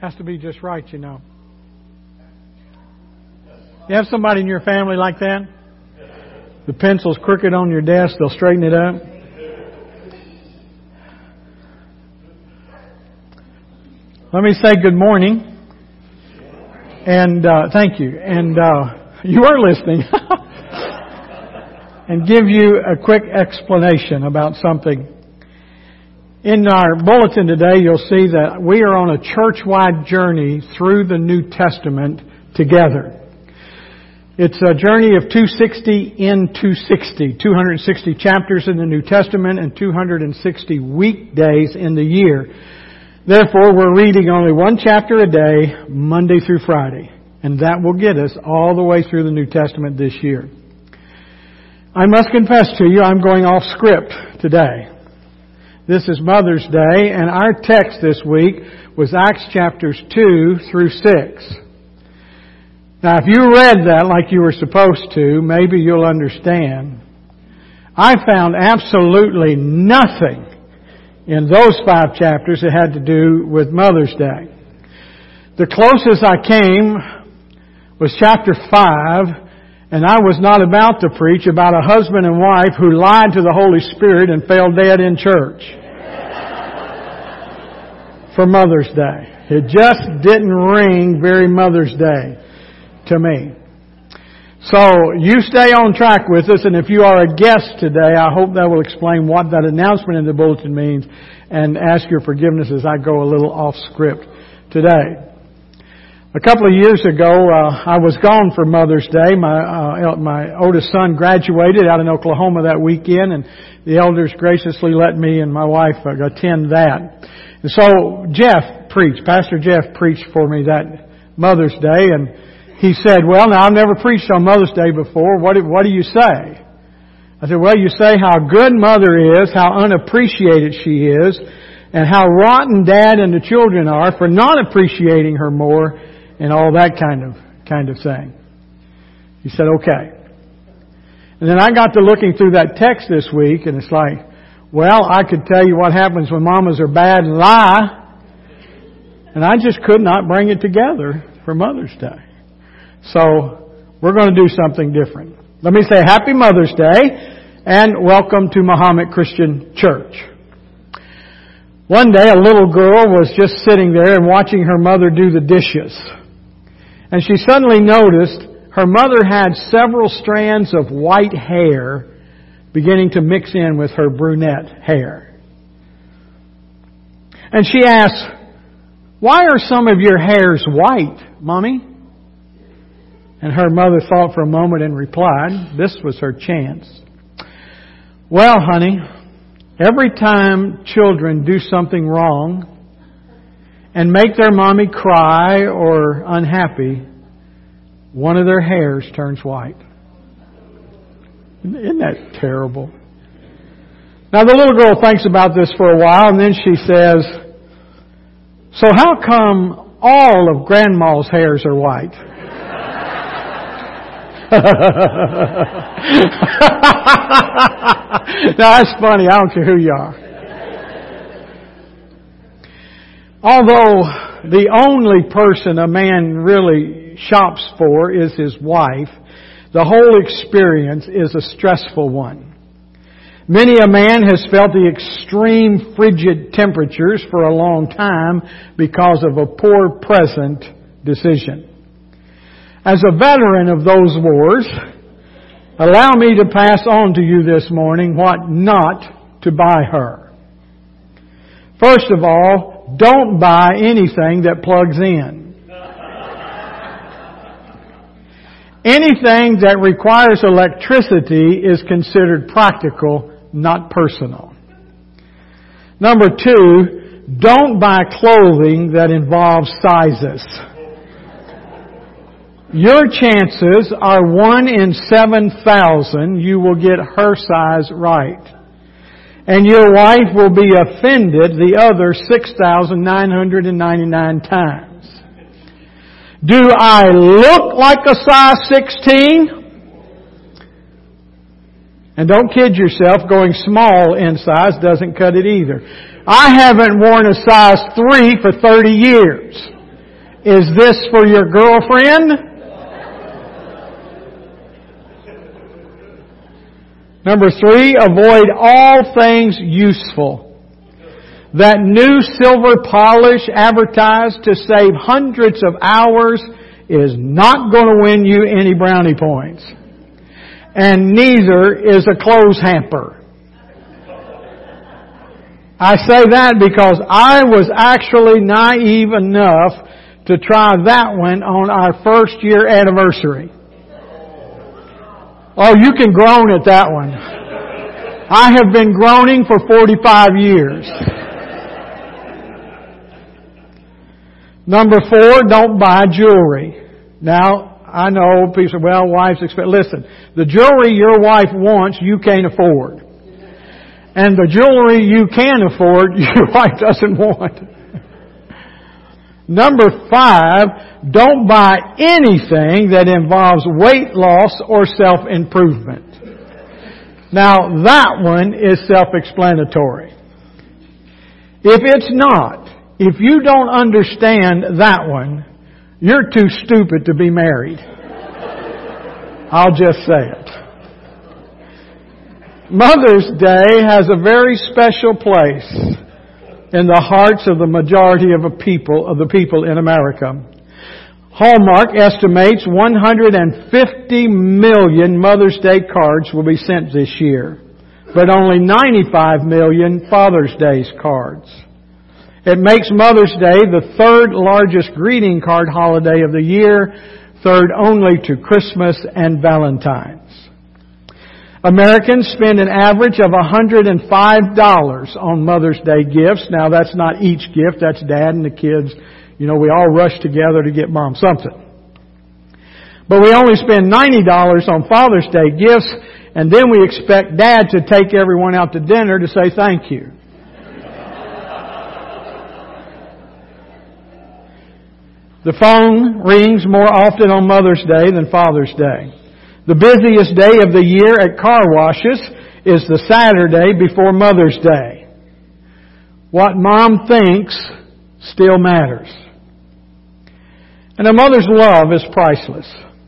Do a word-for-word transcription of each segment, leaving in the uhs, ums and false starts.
Has to be just right, you know. You have somebody in your family like that? The pencil's crooked on your desk, they'll straighten it up. Let me say good morning. And uh, thank you. And uh, you are listening. And give you a quick explanation about something. In our bulletin today, you'll see that we are on a church-wide journey through the New Testament together. It's a journey of two hundred sixty in two hundred sixty. two hundred sixty chapters in the New Testament and two hundred sixty weekdays in the year. Therefore, we're reading only one chapter a day, Monday through Friday. And that will get us all the way through the New Testament this year. I must confess to you, I'm going off script today. This is Mother's Day, and our text this week was Acts chapters two through six. Now, if you read that like you were supposed to, maybe you'll understand. I found absolutely nothing in those five chapters that had to do with Mother's Day. The closest I came was chapter five, and I was not about to preach about a husband and wife who lied to the Holy Spirit and fell dead in church for Mother's Day. It just didn't ring very Mother's Day to me. So you stay on track with us, and if you are a guest today, I hope that will explain what that announcement in the bulletin means, and ask your forgiveness as I go a little off script today. A couple of years ago, uh, I was gone for Mother's Day. My uh, my oldest son graduated out in Oklahoma that weekend, and the elders graciously let me and my wife uh, attend that. And so Jeff preached, Pastor Jeff preached for me that Mother's Day, and he said, well, now I've never preached on Mother's Day before. What do, what do you say? I said, well, you say how good Mother is, how unappreciated she is, and how rotten Dad and the children are for not appreciating her more, and all that kind of kind of thing. He said, okay. And then I got to looking through that text this week, and it's like, well, I could tell you what happens when mamas are bad and lie, and I just could not bring it together for Mother's Day. So we're going to do something different. Let me say Happy Mother's Day and welcome to Mahomet Christian Church. One day a little girl was just sitting there and watching her mother do the dishes. And she suddenly noticed her mother had several strands of white hair beginning to mix in with her brunette hair. And she asked, why are some of your hairs white, Mommy? And her mother thought for a moment and replied, this was her chance. Well, honey, every time children do something wrong and make their mommy cry or unhappy, one of their hairs turns white. Isn't that terrible? Now the little girl thinks about this for a while, and then she says, so how come all of Grandma's hairs are white? Now that's funny. I don't care who you are. Although the only person a man really shops for is his wife, the whole experience is a stressful one. Many a man has felt the extreme frigid temperatures for a long time because of a poor present decision. As a veteran of those wars, allow me to pass on to you this morning what not to buy her. First of all, don't buy anything that plugs in. Anything that requires electricity is considered practical, not personal. Number two, don't buy clothing that involves sizes. Your chances are one in seven thousand you will get her size right. And your wife will be offended the other six thousand nine hundred ninety-nine times. Do I look like a size sixteen? And don't kid yourself, going small in size doesn't cut it either. I haven't worn a size three for thirty years. Is this for your girlfriend? Number three, avoid all things useful. That new silver polish advertised to save hundreds of hours is not going to win you any brownie points. And neither is a clothes hamper. I say that because I was actually naive enough to try that one on our first year anniversary. Oh, you can groan at that one. I have been groaning for forty-five years. Number four, don't buy jewelry. Now, I know people say, well, wives expect, listen, the jewelry your wife wants, you can't afford. And the jewelry you can afford, your wife doesn't want. Number five, don't buy anything that involves weight loss or self-improvement. Now, that one is self-explanatory. If it's not, if you don't understand that one, you're too stupid to be married. I'll just say it. Mother's Day has a very special place in the hearts of the majority of a people, of the people in America. Hallmark estimates one hundred fifty million Mother's Day cards will be sent this year, but only ninety-five million Father's Day cards. It makes Mother's Day the third largest greeting card holiday of the year, third only to Christmas and Valentine's. Americans spend an average of one hundred five dollars on Mother's Day gifts. Now, that's not each gift. That's Dad and the kids. You know, we all rush together to get Mom something. But we only spend ninety dollars on Father's Day gifts, and then we expect Dad to take everyone out to dinner to say thank you. The phone rings more often on Mother's Day than Father's Day. The busiest day of the year at car washes is the Saturday before Mother's Day. What Mom thinks still matters. And a mother's love is priceless.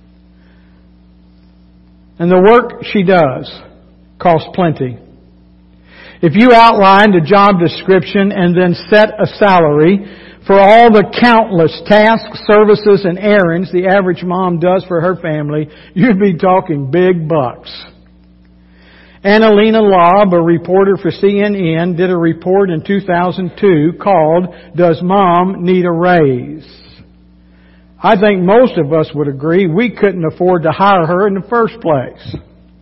And the work she does costs plenty. If you outlined a job description and then set a salary for all the countless tasks, services, and errands the average mom does for her family, you'd be talking big bucks. Annalena Lobb, a reporter for C N N, did a report in two thousand two called, "Does Mom Need a Raise?" I think most of us would agree we couldn't afford to hire her in the first place.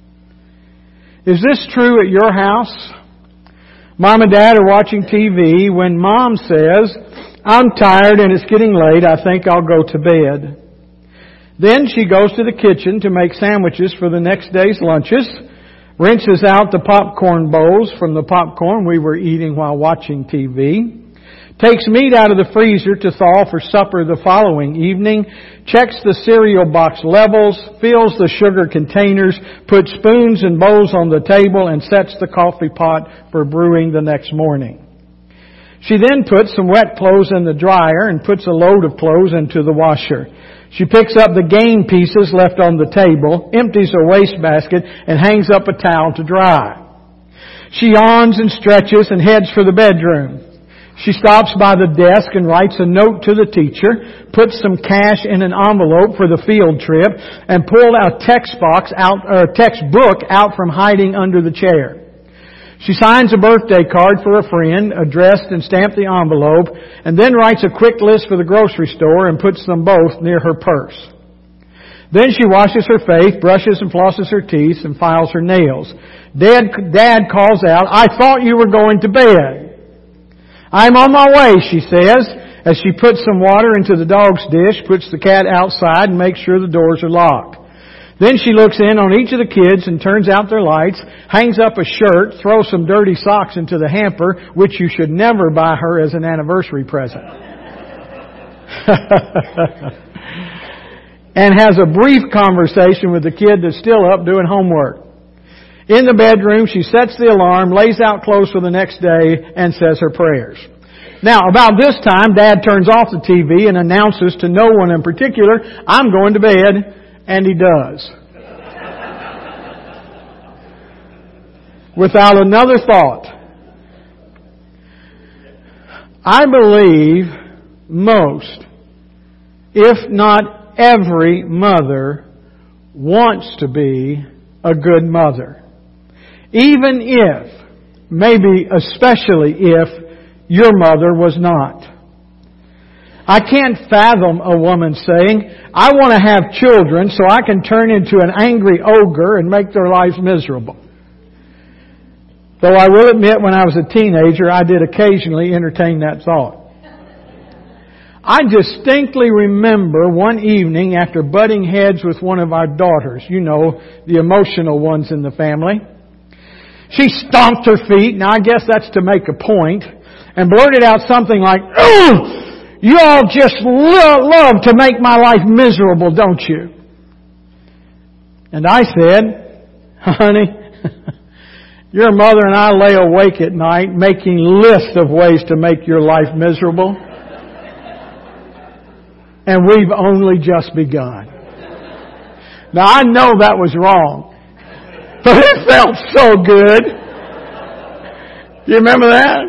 Is this true at your house? Mom and Dad are watching T V when Mom says, "I'm tired and it's getting late. I think I'll go to bed." Then she goes to the kitchen to make sandwiches for the next day's lunches, rinses out the popcorn bowls from the popcorn we were eating while watching T V, takes meat out of the freezer to thaw for supper the following evening, checks the cereal box levels, fills the sugar containers, puts spoons and bowls on the table, and sets the coffee pot for brewing the next morning. She then puts some wet clothes in the dryer and puts a load of clothes into the washer. She picks up the game pieces left on the table, empties her wastebasket, and hangs up a towel to dry. She yawns and stretches and heads for the bedroom. She stops by the desk and writes a note to the teacher, puts some cash in an envelope for the field trip, and pulled a text box out, or a textbook out from hiding under the chair. She signs a birthday card for a friend, addressed and stamped the envelope, and then writes a quick list for the grocery store and puts them both near her purse. Then she washes her face, brushes and flosses her teeth, and files her nails. Dad, Dad calls out, "I thought you were going to bed." "I'm on my way," she says, as she puts some water into the dog's dish, puts the cat outside, and makes sure the doors are locked. Then she looks in on each of the kids and turns out their lights, hangs up a shirt, throws some dirty socks into the hamper, which you should never buy her as an anniversary present. And has a brief conversation with the kid that's still up doing homework. In the bedroom, she sets the alarm, lays out clothes for the next day, and says her prayers. Now, about this time, Dad turns off the T V and announces to no one in particular, "I'm going to bed," and he does. Without another thought. I believe most, if not every mother, wants to be a good mother. Even if, maybe especially if, your mother was not. I can't fathom a woman saying, "I want to have children so I can turn into an angry ogre and make their lives miserable." Though I will admit when I was a teenager, I did occasionally entertain that thought. I distinctly remember one evening after butting heads with one of our daughters, you know, the emotional ones in the family. She stomped her feet, now I guess that's to make a point, and blurted out something like, "Ugh! You all just lo- love to make my life miserable, don't you?" And I said, "Honey, your mother and I lay awake at night making lists of ways to make your life miserable. And we've only just begun." Now I know that was wrong, but it felt so good. You remember that?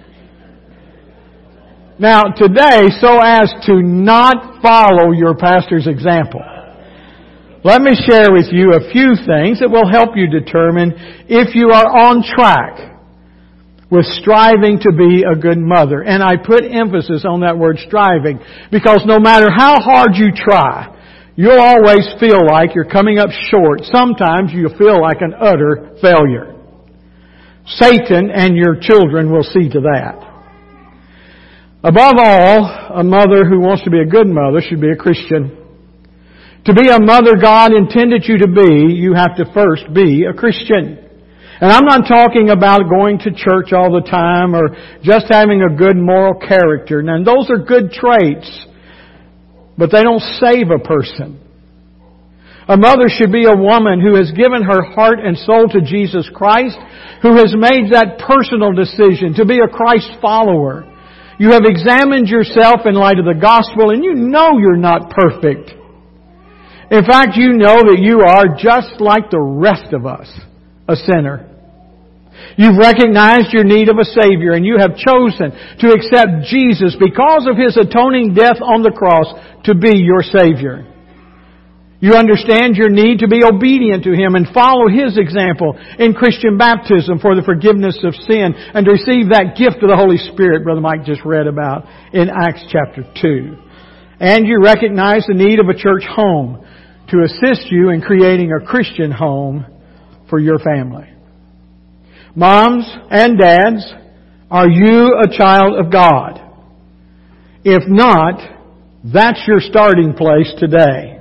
Now today, so as to not follow your pastor's example, let me share with you a few things that will help you determine if you are on track with striving to be a good mother. And I put emphasis on that word striving because no matter how hard you try, you'll always feel like you're coming up short. Sometimes you'll feel like an utter failure. Satan and your children will see to that. Above all, a mother who wants to be a good mother should be a Christian. To be a mother God intended you to be, you have to first be a Christian. And I'm not talking about going to church all the time or just having a good moral character. And those are good traits, but they don't save a person. A mother should be a woman who has given her heart and soul to Jesus Christ, who has made that personal decision to be a Christ follower. You have examined yourself in light of the gospel and you know you're not perfect. In fact, you know that you are just like the rest of us, a sinner. You've recognized your need of a Savior and you have chosen to accept Jesus because of His atoning death on the cross to be your Savior. You understand your need to be obedient to Him and follow His example in Christian baptism for the forgiveness of sin and to receive that gift of the Holy Spirit Brother Mike just read about in Acts chapter two. And you recognize the need of a church home to assist you in creating a Christian home for your family. Moms and dads, are you a child of God? If not, that's your starting place today.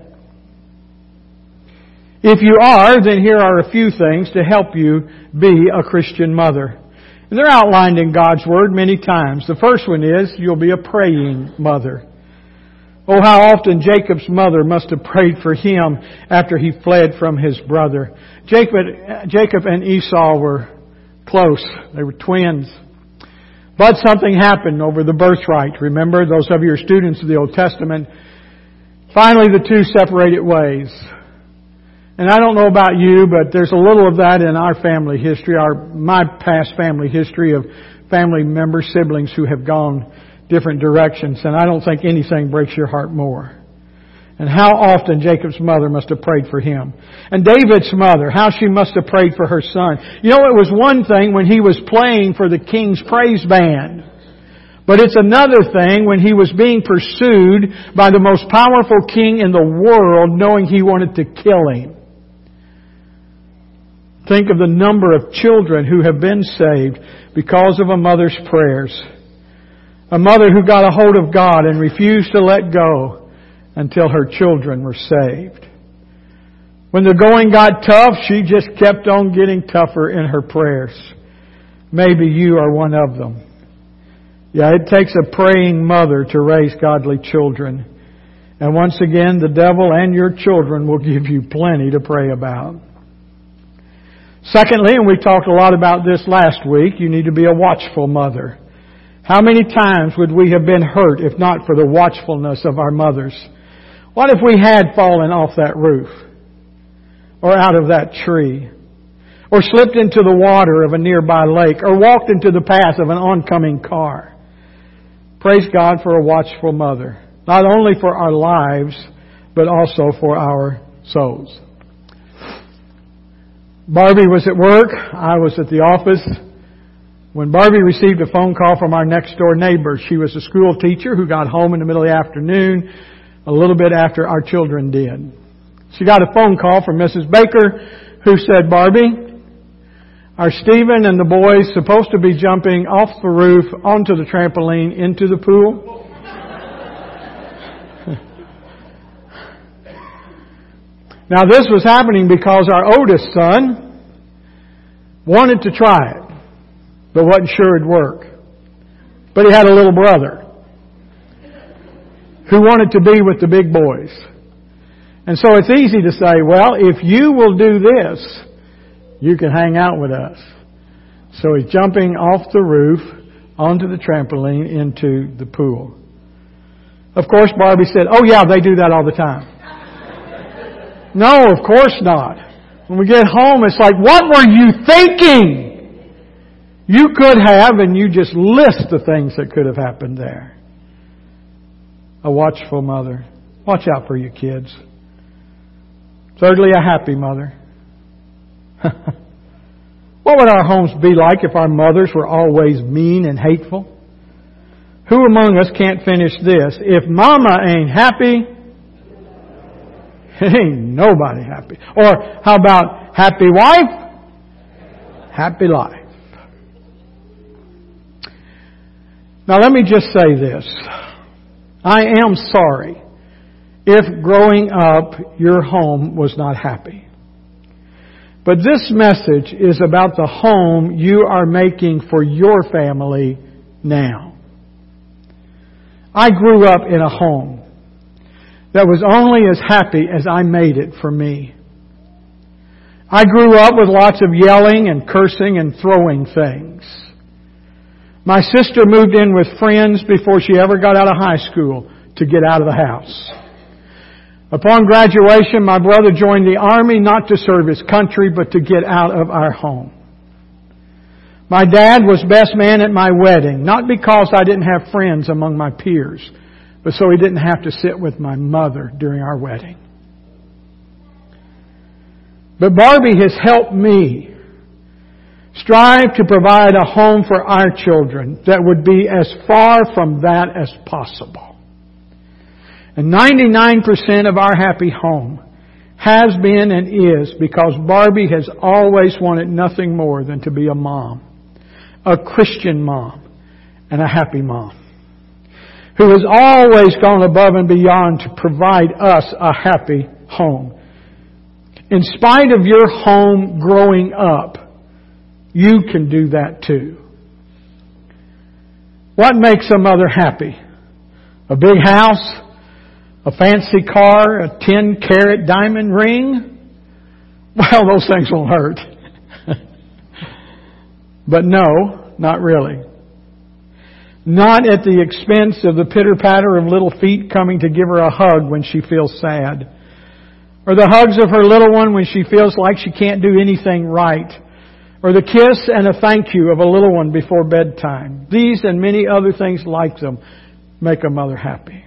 If you are, then here are a few things to help you be a Christian mother. And they're outlined in God's Word many times. The first one is, you'll be a praying mother. Oh, how often Jacob's mother must have prayed for him after he fled from his brother. Jacob, Jacob and Esau were close. They were twins. But something happened over the birthright. Remember, those of you who are students of the Old Testament, finally the two separated ways. And I don't know about you, but there's a little of that in our family history, our my past family history of family members, siblings who have gone different directions. And I don't think anything breaks your heart more. And how often Jacob's mother must have prayed for him. And David's mother, how she must have prayed for her son. You know, it was one thing when he was playing for the king's praise band. But it's another thing when he was being pursued by the most powerful king in the world, knowing he wanted to kill him. Think of the number of children who have been saved because of a mother's prayers. A mother who got a hold of God and refused to let go until her children were saved. When the going got tough, she just kept on getting tougher in her prayers. Maybe you are one of them. Yeah, it takes a praying mother to raise godly children. And once again, the devil and your children will give you plenty to pray about. Secondly, and we talked a lot about this last week, you need to be a watchful mother. How many times would we have been hurt if not for the watchfulness of our mothers? What if we had fallen off that roof? Or out of that tree? Or slipped into the water of a nearby lake? Or walked into the path of an oncoming car? Praise God for a watchful mother. Not only for our lives, but also for our souls. Barbie was at work. I was at the office. When Barbie received a phone call from our next door neighbor, she was a school teacher who got home in the middle of the afternoon, a little bit after our children did. She got a phone call from Missus Baker, who said, Barbie, are Stephen and the boys supposed to be jumping off the roof onto the trampoline into the pool? Now this was happening because our oldest son wanted to try it, but wasn't sure it'd work. But he had a little brother who wanted to be with the big boys. And so it's easy to say, well, if you will do this, you can hang out with us. So he's jumping off the roof onto the trampoline into the pool. Of course, Barbie said, oh yeah, they do that all the time. No, of course not. When we get home, it's like, what were you thinking? You could have, and you just list the things that could have happened there. A watchful mother. Watch out for your kids. Thirdly, a happy mother. What would our homes be like if our mothers were always mean and hateful? Who among us can't finish this? If mama ain't happy, ain't nobody happy. Or how about happy wife? Happy life. Now let me just say this. I am sorry if growing up your home was not happy. But this message is about the home you are making for your family now. I grew up in a home that was only as happy as I made it for me. I grew up with lots of yelling and cursing and throwing things. My sister moved in with friends before she ever got out of high school to get out of the house. Upon graduation, my brother joined the army not to serve his country, but to get out of our home. My dad was best man at my wedding, not because I didn't have friends among my peers, but so he didn't have to sit with my mother during our wedding. But Barbie has helped me strive to provide a home for our children that would be as far from that as possible. And ninety-nine percent of our happy home has been and is because Barbie has always wanted nothing more than to be a mom, a Christian mom, and a happy mom, who has always gone above and beyond to provide us a happy home. In spite of your home growing up, you can do that too. What makes a mother happy? A big house? A fancy car? A ten carat diamond ring? Well, those things won't hurt. But no, not really. Not at the expense of the pitter-patter of little feet coming to give her a hug when she feels sad. Or the hugs of her little one when she feels like she can't do anything right. Or the kiss and a thank you of a little one before bedtime. These and many other things like them make a mother happy.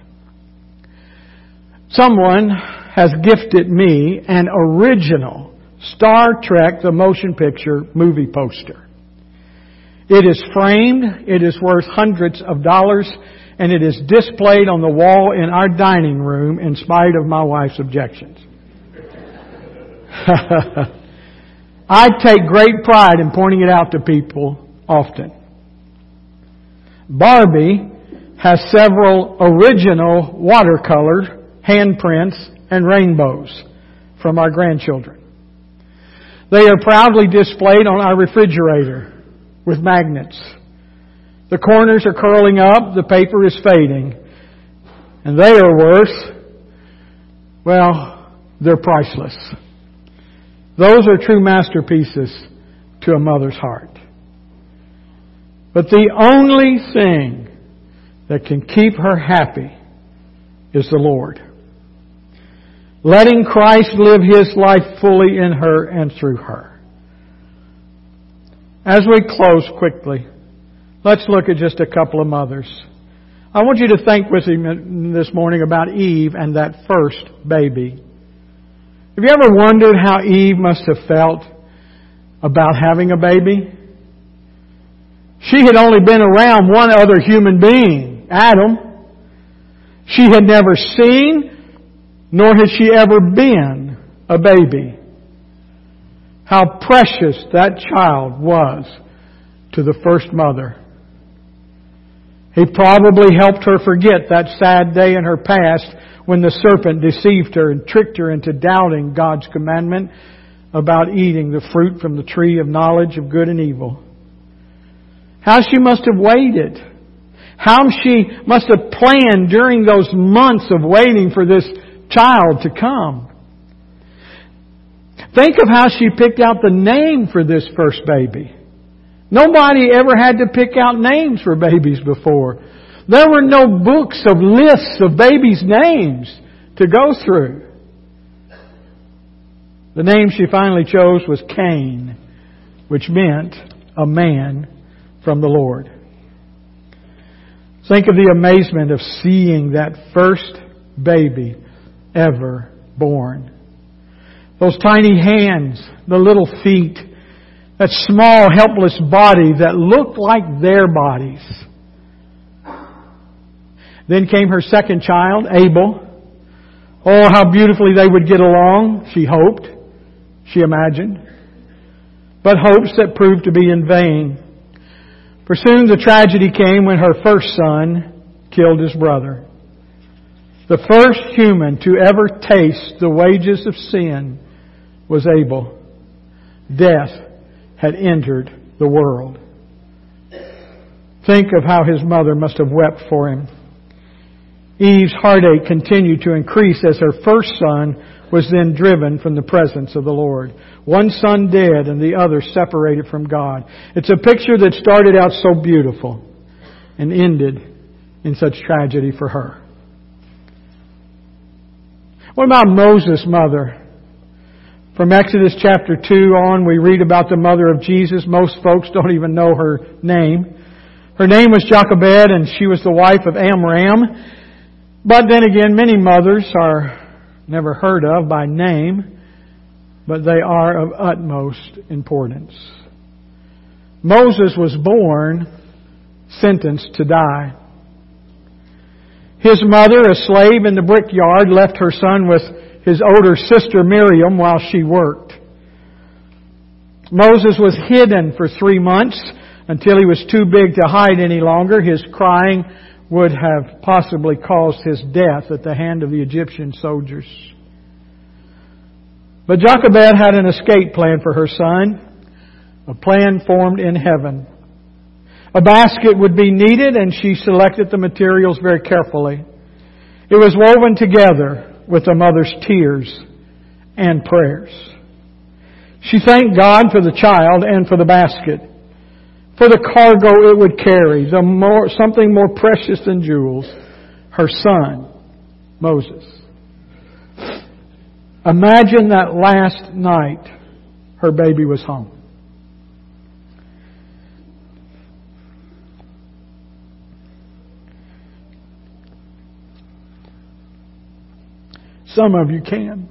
Someone has gifted me an original Star Trek the Motion Picture movie poster. It is framed, it is worth hundreds of dollars, and it is displayed on the wall in our dining room in spite of my wife's objections. I take great pride in pointing it out to people often. Barbie has several original watercolored handprints and rainbows from our grandchildren. They are proudly displayed on our refrigerator with magnets. The corners are curling up, the paper is fading, and they are worth, well, they're priceless. Those are true masterpieces to a mother's heart. But the only thing that can keep her happy is the Lord. Letting Christ live His life fully in her and through her. As we close quickly, let's look at just a couple of mothers. I want you to think with me this morning about Eve and that first baby. Have you ever wondered how Eve must have felt about having a baby? She had only been around one other human being, Adam. She had never seen, nor had she ever been, a baby. How precious that child was to the first mother. He probably helped her forget that sad day in her past when the serpent deceived her and tricked her into doubting God's commandment about eating the fruit from the tree of knowledge of good and evil. How she must have waited. How she must have planned during those months of waiting for this child to come. Think of how she picked out the name for this first baby. Nobody ever had to pick out names for babies before. There were no books of lists of babies' names to go through. The name she finally chose was Cain, which meant a man from the Lord. Think of the amazement of seeing that first baby ever born. Those tiny hands, the little feet, that small, helpless body that looked like their bodies. Then came her second child, Abel. Oh, how beautifully they would get along, she hoped, she imagined. But hopes that proved to be in vain. For soon the tragedy came when her first son killed his brother. The first human to ever taste the wages of sin was Abel. Death had entered the world. Think of how his mother must have wept for him. Eve's heartache continued to increase as her first son was then driven from the presence of the Lord. One son dead and the other separated from God. It's a picture that started out so beautiful and ended in such tragedy for her. What about Moses' mother? From Exodus chapter two on, we read about the mother of Jesus. Most folks don't even know her name. Her name was Jochebed, and she was the wife of Amram. But then again, many mothers are never heard of by name, but they are of utmost importance. Moses was born sentenced to die. His mother, a slave in the brickyard, left her son with his older sister Miriam while she worked. Moses was hidden for three months until he was too big to hide any longer. His crying would have possibly caused his death at the hand of the Egyptian soldiers. But Jochebed had an escape plan for her son, a plan formed in heaven. A basket would be needed, and she selected the materials very carefully. It was woven together with a mother's tears and prayers. She thanked God for the child and for the basket, for the cargo it would carry, the more, something more precious than jewels, her son, Moses. Imagine that last night her baby was home. Some of you can.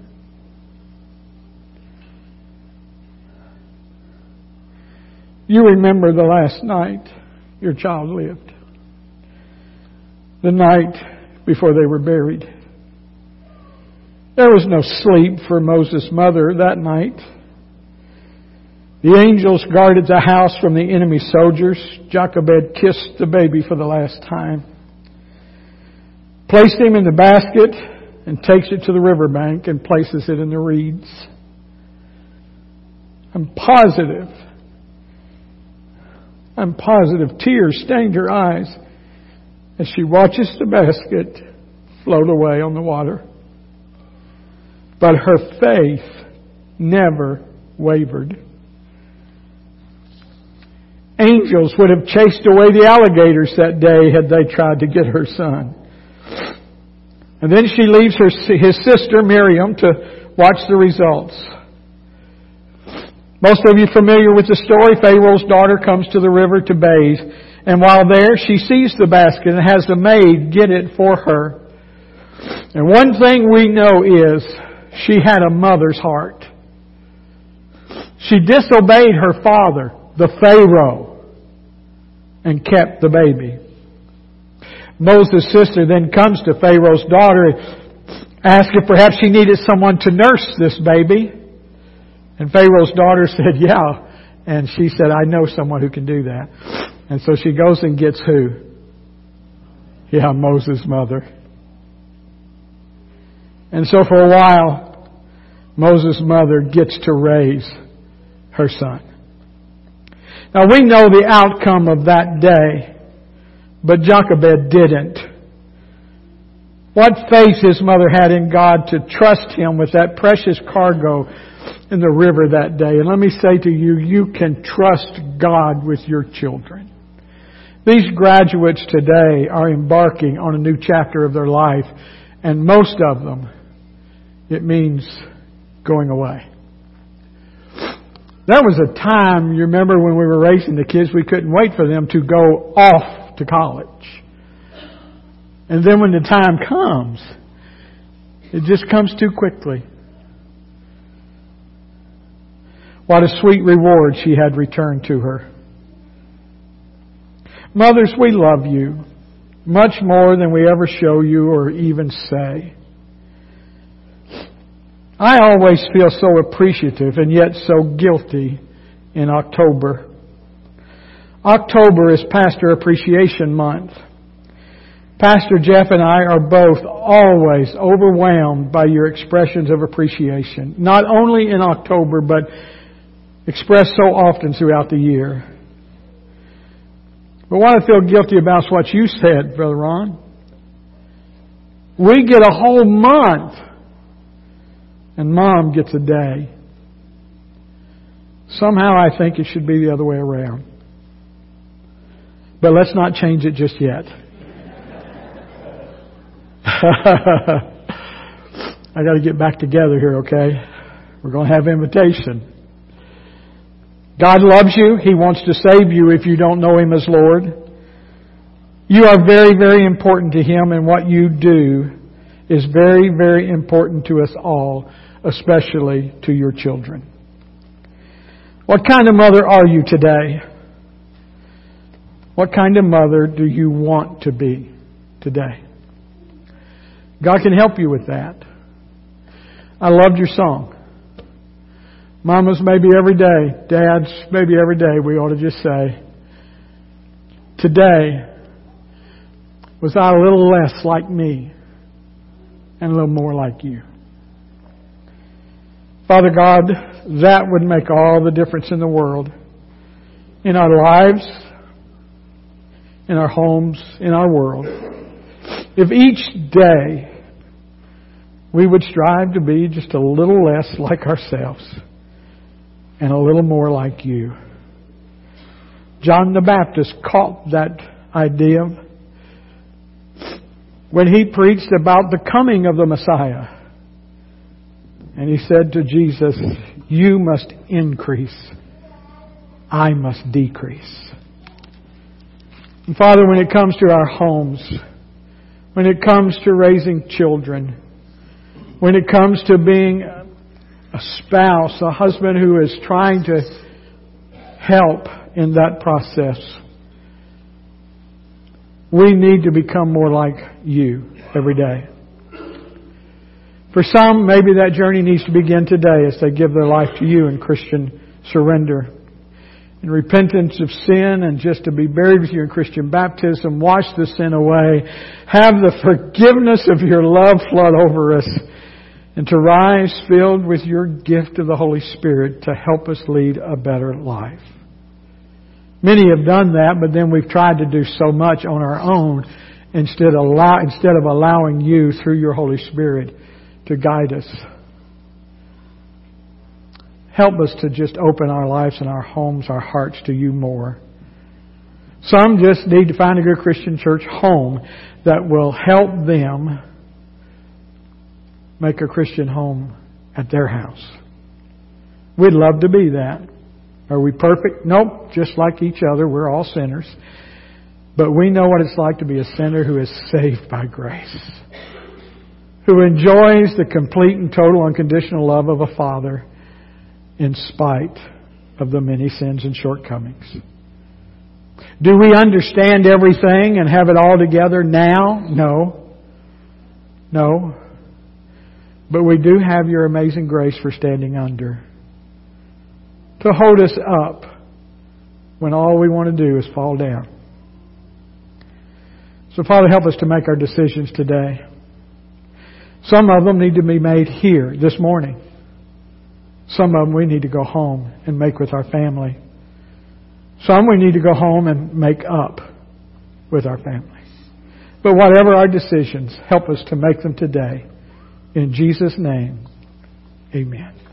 You remember the last night your child lived. The night before they were buried. There was no sleep for Moses' mother that night. The angels guarded the house from the enemy soldiers. Jochebed kissed the baby for the last time. Placed him in the basket and takes it to the riverbank and places it in the reeds. I'm positive, I'm positive tears stained her eyes as she watches the basket float away on the water. But her faith never wavered. Angels would have chased away the alligators that day had they tried to get her son. And then she leaves her, his sister Miriam to watch the results. Most of you familiar with the story. Pharaoh's daughter comes to the river to bathe. And while there, she sees the basket and has the maid get it for her. And one thing we know is she had a mother's heart. She disobeyed her father, the Pharaoh, and kept the baby. Moses' sister then comes to Pharaoh's daughter and asks if perhaps she needed someone to nurse this baby. And Pharaoh's daughter said, yeah. And she said, I know someone who can do that. And so she goes and gets who? Yeah, Moses' mother. And so for a while, Moses' mother gets to raise her son. Now we know the outcome of that day, but Jochebed didn't. What faith his mother had in God to trust him with that precious cargo in the river that day. And let me say to you, you can trust God with your children. These graduates today are embarking on a new chapter of their life, and most of them, it means going away. There was a time, you remember when we were raising the kids, we couldn't wait for them to go off to college. And then when the time comes, it just comes too quickly. What a sweet reward she had returned to her. Mothers, we love you much more than we ever show you or even say. I always feel so appreciative and yet so guilty in October. October is Pastor Appreciation Month. Pastor Jeff and I are both always overwhelmed by your expressions of appreciation. Not only in October, but expressed so often throughout the year. But what I feel guilty about is what you said, Brother Ron. We get a whole month, and Mom gets a day. Somehow I think it should be the other way around. But let's not change it just yet. I got to get back together here, okay? We're going to have invitation. God loves you. He wants to save you if you don't know Him as Lord. You are very, very important to Him, and what you do is very, very important to us all, especially to your children. What kind of mother are you today? What kind of mother do you want to be today? God can help you with that. I loved your song. Mamas, maybe every day. Dads, maybe every day we ought to just say, today, was I a little less like me and a little more like you? Father God, that would make all the difference in the world. In our lives, in our homes, in our world. If each day we would strive to be just a little less like ourselves and a little more like you. John the Baptist caught that idea when he preached about the coming of the Messiah. And he said to Jesus, you must increase, I must decrease. And Father, when it comes to our homes, when it comes to raising children, when it comes to being a spouse, a husband who is trying to help in that process, we need to become more like you every day. For some, maybe that journey needs to begin today as they give their life to you in Christian surrender, in repentance of sin, and just to be buried with you in Christian baptism, wash the sin away, have the forgiveness of your love flood over us, and to rise filled with your gift of the Holy Spirit to help us lead a better life. Many have done that, but then we've tried to do so much on our own instead, allow, instead of allowing you through your Holy Spirit to guide us. Help us to just open our lives and our homes, our hearts to you more. Some just need to find a good Christian church home that will help them make a Christian home at their house. We'd love to be that. Are we perfect? Nope. Just like each other, we're all sinners. But we know what it's like to be a sinner who is saved by grace, who enjoys the complete and total unconditional love of a Father in spite of the many sins and shortcomings. Do we understand everything and have it all together now? No. No. But we do have your amazing grace for standing under, to hold us up when all we want to do is fall down. So Father, help us to make our decisions today. Some of them need to be made here this morning. Some of them we need to go home and make with our family. Some we need to go home and make up with our family. But whatever our decisions, help us to make them today. In Jesus' name, amen.